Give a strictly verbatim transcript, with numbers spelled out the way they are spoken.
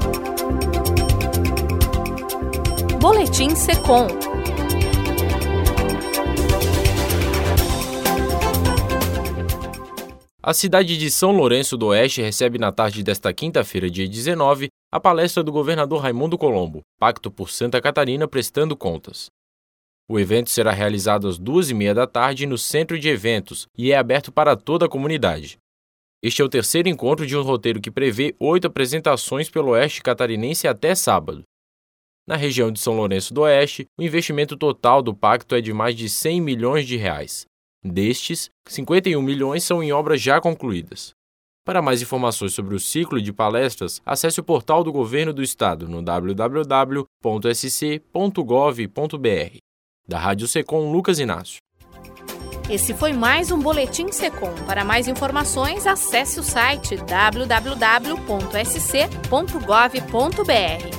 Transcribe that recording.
Boletim Secom. A cidade de São Lourenço do Oeste recebe na tarde desta quinta-feira, dia dezenove, a palestra do governador Raimundo Colombo, Pacto por Santa Catarina prestando contas. O evento será realizado às duas e meia da tarde no Centro de Eventos e é aberto para toda a comunidade. Este é o terceiro encontro de um roteiro que prevê oito apresentações pelo Oeste catarinense até sábado. Na região de São Lourenço do Oeste, o investimento total do pacto é de mais de cem milhões de reais. Destes, cinquenta e um milhões são em obras já concluídas. Para mais informações sobre o ciclo de palestras, acesse o portal do Governo do Estado no w w w ponto s c ponto gov ponto b r. Da Rádio Secom, Lucas Inácio. Esse foi mais um Boletim Secom. Para mais informações, acesse o site w w w ponto s c ponto gov ponto b r.